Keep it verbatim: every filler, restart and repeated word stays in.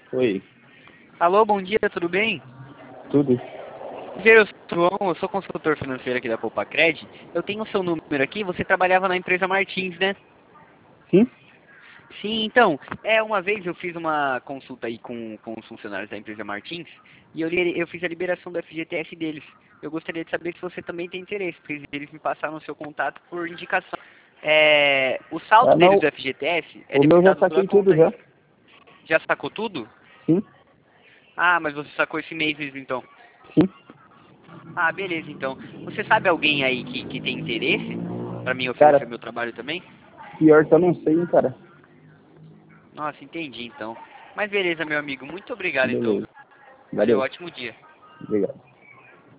Oi, Alô, bom dia, tudo bem? tudo? Eu sou o João, eu sou consultor financeiro aqui da Poupa-Cred. Eu tenho o seu número aqui, você trabalhava na empresa Martins, né? Sim? Sim, então, é, uma vez eu fiz uma consulta aí com, com os funcionários da empresa Martins e eu, li- eu fiz a liberação do F G T S deles. Eu gostaria de saber se você também tem interesse, porque eles me passaram o seu contato por indicação. É, o saldo Ah, deles não, do F G T S é o meu já debitado pela saquei tudo conta. já. Já sacou tudo? Sim? Ah, mas você sacou esse mês então. Sim? Ah, beleza, então. Você sabe alguém aí que, que tem interesse para mim Cara, oferecer meu trabalho também? pior que eu não sei, hein, cara. Nossa, entendi então. Mas beleza, meu amigo. Muito obrigado então. Beleza. Valeu, Valeu. ótimo dia. Obrigado.